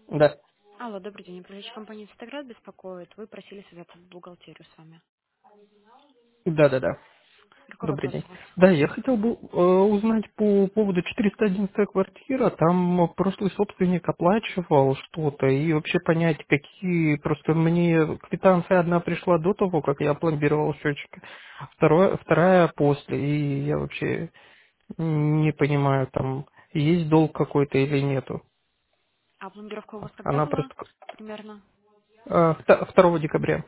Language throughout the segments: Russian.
Да. Алло, добрый день. Управляющая компания «Цитаград» беспокоит. Вы просили связаться в бухгалтерию с вами. Да. Какой Добрый вопрос день. у вас? Да, я хотел бы узнать по поводу 411 квартира. Там прошлый собственник оплачивал что-то и вообще понять, какие... Просто мне квитанция одна пришла до того, как я пломбировал счетчики, вторая после. И я вообще не понимаю, там есть долг какой-то или нету. А пломбировка у вас когда Она была просто примерно? 2 декабря.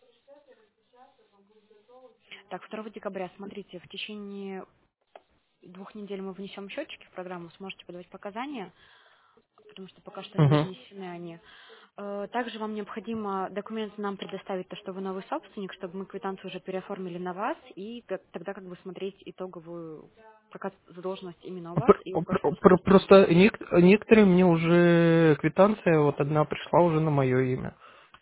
Так, 2 декабря, смотрите, в течение 2 недель мы внесем счетчики в программу, сможете подавать показания, потому что пока что не Угу. внесены они. Также вам необходимо документы нам предоставить, то, что вы новый собственник, чтобы мы квитанцию уже переоформили на вас, и тогда как бы смотреть итоговую какая задолженность именно у вас и у прошлого собственника. Просто некоторые мне уже квитанция, вот одна пришла уже на мое имя.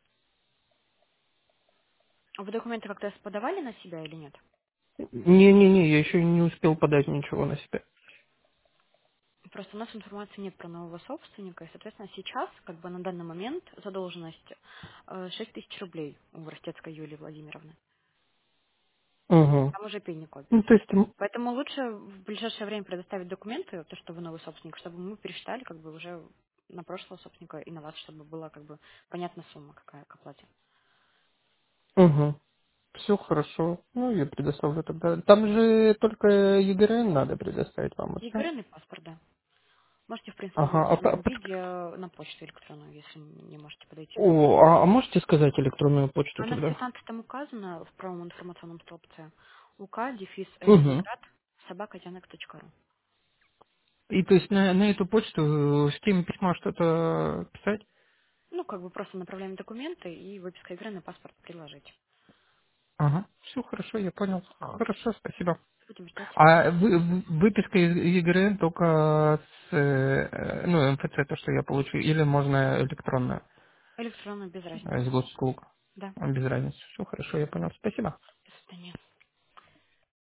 А вы документы как-то подавали на себя или нет? Не-не-не, я еще не успел подать ничего на себя. Просто у нас информации нет про нового собственника, и, соответственно, сейчас, как бы на данный момент, задолженность 6 тысяч рублей у Ростецкой Юлии Владимировны. Угу. Там уже пень не Ну, копится. то есть, Поэтому лучше в ближайшее время предоставить документы, то, что вы новый собственник, чтобы мы пересчитали как бы уже на прошлого собственника и на вас, чтобы была как бы понятна сумма какая к оплате. угу. Все хорошо. Ну, я предоставлю тогда. Там же только ЕГРН надо предоставить вам, и всё. ЕГРН и паспорт, да. Можете, в принципе, в Ага. электронном виде на почту электронную, если не можете подойти. А можете сказать электронную почту А на тогда? квитанции там указано в правом информационном столбце УК, дефис Угу. Ленинград, собака.яндекс.ру. И то есть на эту почту с тем письма что-то писать? Ну, как бы просто направляем документы и выписка игры на паспорт приложить. Ага. Все хорошо, я понял. Хорошо, спасибо. Будем ждать. А выписка из ЕГРН только с, ну, МФЦ, то, что я получу, или можно электронную Электронно, без из разницы. госуслуг? Да, Без разницы. Все хорошо, я понял. Спасибо. до свидания.